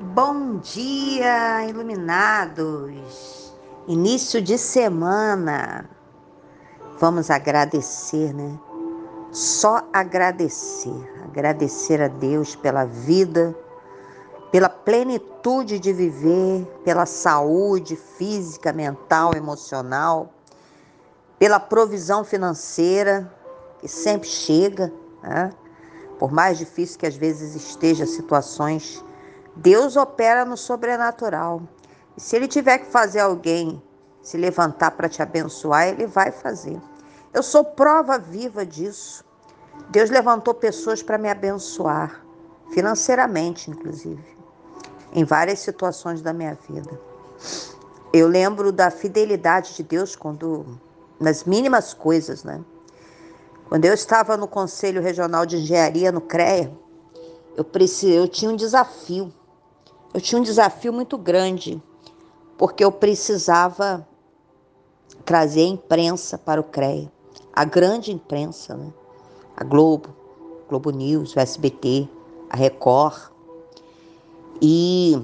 Bom dia, iluminados! Início de semana. Vamos agradecer, né? Só agradecer. Agradecer a Deus pela vida, pela plenitude de viver, pela saúde física, mental, emocional, pela provisão financeira, que sempre chega, né? Por mais difícil que às vezes esteja situações, Deus opera no sobrenatural. E se Ele tiver que fazer alguém se levantar para te abençoar, Ele vai fazer. Eu sou prova viva disso. Deus levantou pessoas para me abençoar, financeiramente, inclusive, em várias situações da minha vida. Eu lembro da fidelidade de Deus nas mínimas coisas, né? Quando eu estava no Conselho Regional de Engenharia, no CREA, eu tinha um desafio. Eu tinha um desafio muito grande, porque eu precisava trazer a imprensa para o CREA, a grande imprensa, né? A Globo, Globo News, o SBT, a Record. E,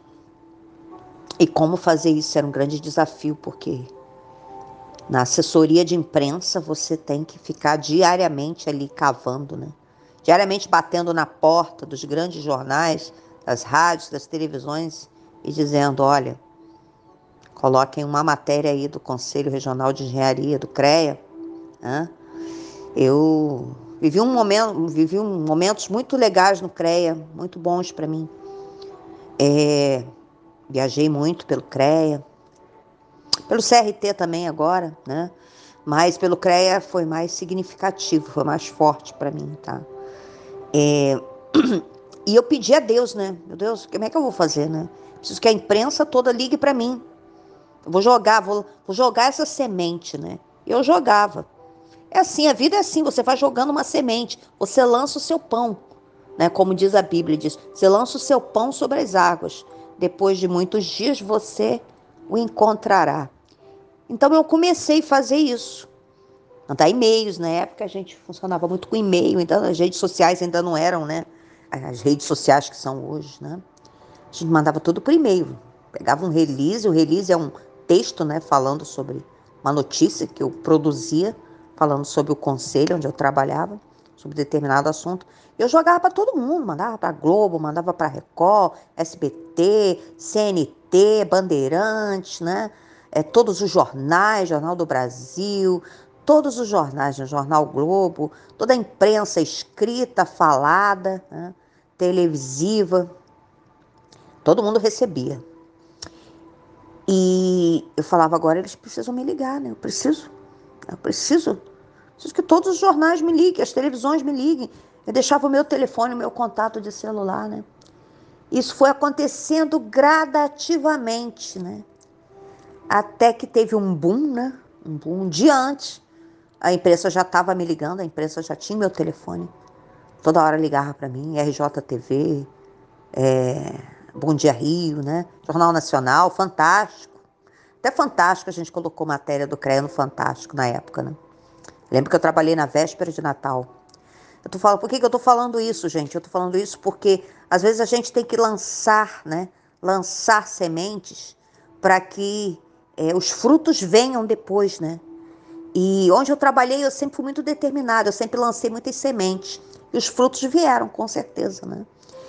e como fazer isso era um grande desafio, porque na assessoria de imprensa você tem que ficar diariamente ali cavando, né? Diariamente batendo na porta dos grandes jornais, das rádios, das televisões e dizendo, olha, coloquem uma matéria aí do Conselho Regional de Engenharia, do CREA. Né? Eu vivi momentos muito legais no CREA, muito bons para mim. Viajei muito pelo CREA, pelo CRT também agora, né? Mas pelo CREA foi mais significativo, foi mais forte para mim, tá? E eu pedi a Deus, né? Meu Deus, como é que eu vou fazer, né? Preciso que a imprensa toda ligue para mim. Eu vou jogar essa semente, né? Eu jogava. É assim, a vida é assim, você vai jogando uma semente, você lança o seu pão, né? Como diz a Bíblia, diz, você lança o seu pão sobre as águas. Depois de muitos dias você o encontrará. Então eu comecei a fazer isso. Mandar e-mails, na época a gente funcionava muito com e-mail, então as redes sociais ainda não eram, né? As redes sociais que são hoje, né? A gente mandava tudo por e-mail. Pegava um release, o release é um texto, né, falando sobre uma notícia que eu produzia, falando sobre o conselho onde eu trabalhava, sobre determinado assunto. Eu jogava para todo mundo, mandava para Globo, mandava para Record, SBT, CNT, Bandeirantes, né? Todos os jornais, Jornal do Brasil, todos os jornais, né? Jornal Globo, toda a imprensa escrita, falada, né? Televisiva, todo mundo recebia. E eu falava, agora eles precisam me ligar, né? Eu preciso que todos os jornais me liguem, as televisões me liguem. Eu deixava o meu telefone, o meu contato de celular, né? Isso foi acontecendo gradativamente, né? Até que teve um boom, né? Um boom um dia antes. A imprensa já estava me ligando, a imprensa já tinha meu telefone. Toda hora ligava para mim, RJTV, Bom Dia Rio, né? Jornal Nacional, Fantástico. Até Fantástico a gente colocou matéria do CREA no Fantástico na época, né? Lembro que eu trabalhei na véspera de Natal. Por que eu tô falando isso, gente? Eu tô falando isso porque às vezes a gente tem que lançar, né? Lançar sementes para que os frutos venham depois, né? E onde eu trabalhei eu sempre fui muito determinada, eu sempre lancei muitas sementes. E os frutos vieram, com certeza, né?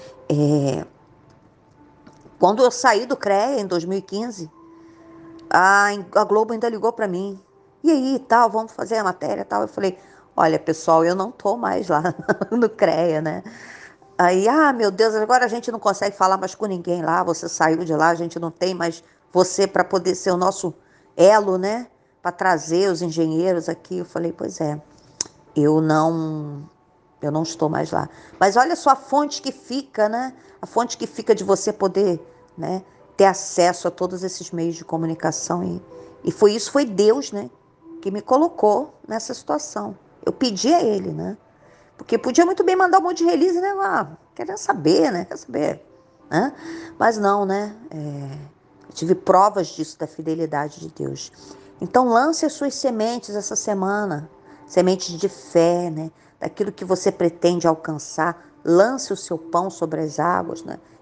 Quando eu saí do CREA em 2015, a Globo ainda ligou para mim. E aí, tal, vamos fazer a matéria, tal. Eu falei, olha, pessoal, eu não tô mais lá no CREA, né? Aí, meu Deus, agora a gente não consegue falar mais com ninguém lá. Você saiu de lá, a gente não tem mais você para poder ser o nosso elo, né? Para trazer os engenheiros aqui. Eu falei, pois é, eu não eu não estou mais lá. Mas olha só a fonte que fica, né? A fonte que fica de você poder, né, ter acesso a todos esses meios de comunicação. E foi Deus, né, que me colocou nessa situação. Eu pedi a Ele, né? Porque podia muito bem mandar um monte de release, né? Querendo saber, né? Quer saber, né? Mas não, né? Eu tive provas disso, da fidelidade de Deus. Então lance as suas sementes essa semana, sementes de fé, né? Daquilo que você pretende alcançar. Lance o seu pão sobre as águas, né?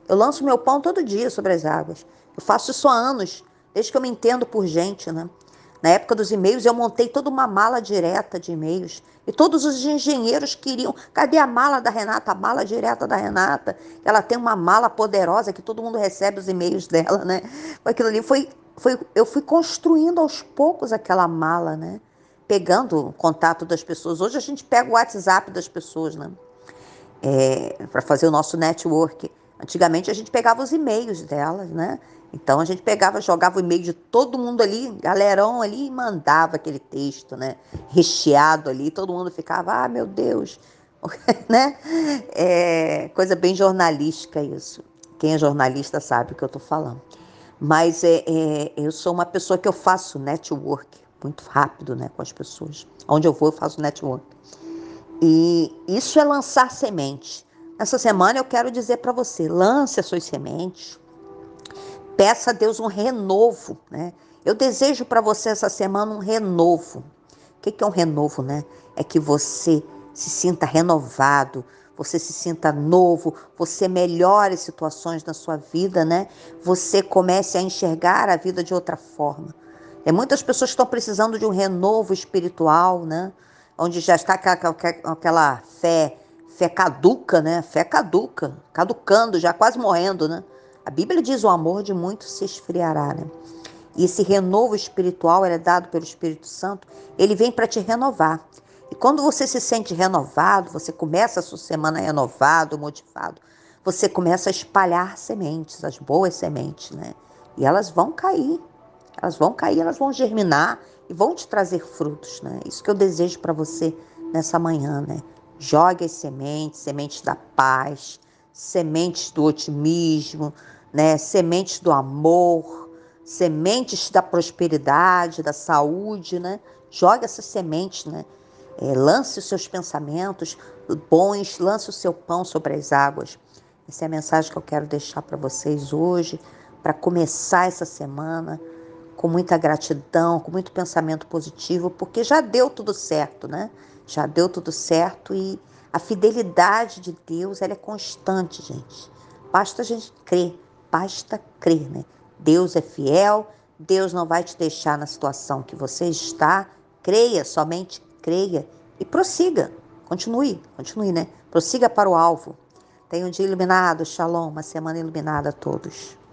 Eu lanço meu pão todo dia sobre as águas. Eu faço isso há anos, desde que eu me entendo por gente, né? Na época dos e-mails, eu montei toda uma mala direta de e-mails. E todos os engenheiros queriam. Cadê a mala da Renata? A mala direta da Renata. Ela tem uma mala poderosa que todo mundo recebe os e-mails dela, né? Aquilo ali eu fui construindo aos poucos aquela mala, né? Pegando o contato das pessoas. Hoje a gente pega o WhatsApp das pessoas, né? Para fazer o nosso network. Antigamente a gente pegava os e-mails delas, né? Então a gente pegava, jogava o e-mail de todo mundo ali, galerão ali, e mandava aquele texto, né? Recheado ali, todo mundo ficava, ah, meu Deus, né? Coisa bem jornalística isso. Quem é jornalista sabe o que eu estou falando. Mas eu sou uma pessoa que eu faço network muito rápido, né, com as pessoas. Onde eu vou, eu faço network. E isso é lançar semente. Essa semana eu quero dizer para você, lance as suas sementes, peça a Deus um renovo, né? Eu desejo para você essa semana um renovo. O que é um renovo, né? É que você se sinta renovado, você se sinta novo, você melhore situações na sua vida, né? Você comece a enxergar a vida de outra forma. Muitas pessoas estão precisando de um renovo espiritual, né? Onde já está aquela fé caduca, né? Fé caduca, caducando, já quase morrendo, né? A Bíblia diz: o amor de muitos se esfriará, né? E esse renovo espiritual, ele é dado pelo Espírito Santo, ele vem para te renovar. E quando você se sente renovado, você começa a sua semana renovado, motivado, você começa a espalhar sementes, as boas sementes, né? E elas vão germinar e vão te trazer frutos, né? Isso que eu desejo para você nessa manhã, né? Jogue as sementes, sementes da paz, sementes do otimismo, né? Sementes do amor, sementes da prosperidade, da saúde, né? Jogue essas sementes, né? Lance os seus pensamentos bons, lance o seu pão sobre as águas. Essa é a mensagem que eu quero deixar para vocês hoje, para começar essa semana com muita gratidão, com muito pensamento positivo, porque já deu tudo certo, né? Já deu tudo certo e a fidelidade de Deus, ela é constante, gente. Basta a gente crer, basta crer, né? Deus é fiel, Deus não vai te deixar na situação que você está. Creia, somente creia e prossiga. Continue, né? Prossiga para o alvo. Tenha um dia iluminado, shalom, uma semana iluminada a todos.